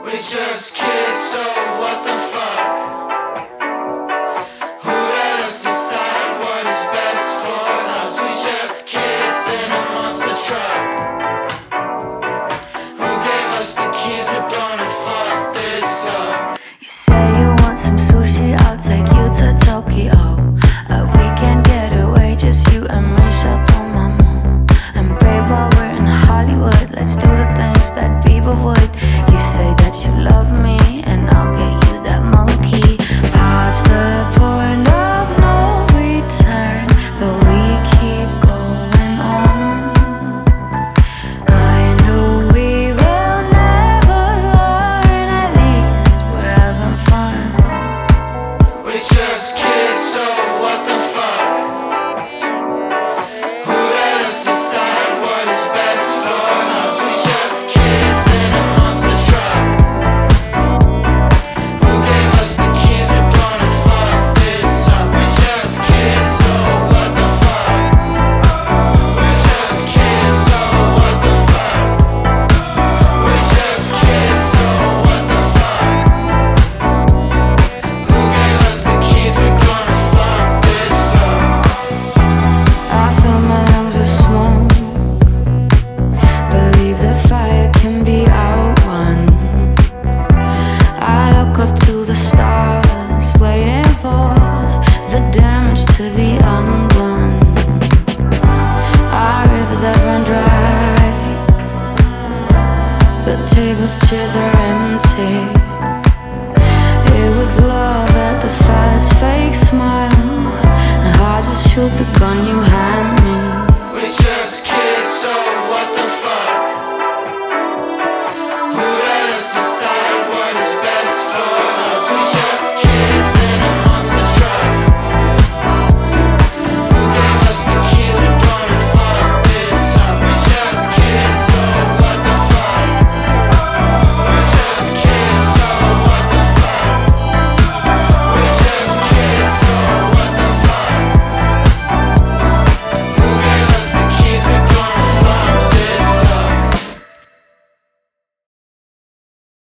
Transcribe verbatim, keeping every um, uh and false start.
We just kids, so what the fuck? Who let us decide what is best for us? We just kids in a monster truck. Who gave us the keys? We're gonna fuck this up. You say you want some sushi, I'll take you to Tokyo. A weekend getaway, just you and me, shout to my mom. And babe, while we're in Hollywood, let's do the things that people would. You say that you love me, and I'll get you that monkey. Past the point of no return, but we keep going on. I know we will never learn, at least we're having fun. We just kids, so what the fuck? Who let us decide what is best for us? We just kids in a monster truck. Who gave us the keys? We're gonna fuck this up. We just kids, so what the fuck? We just kids, so what the fuck? We just kids, so what the fuck? Who gave us the keys? We're gonna fuck this up. I fill my lungs with smoke. Believe the fire can be outrun. I look up to the stars, waiting for the damage to be undone. Our rivers have run dry. The tables, chairs are empty. It was love at the fast, fake smile. And I just shoot the gun you hand me. We just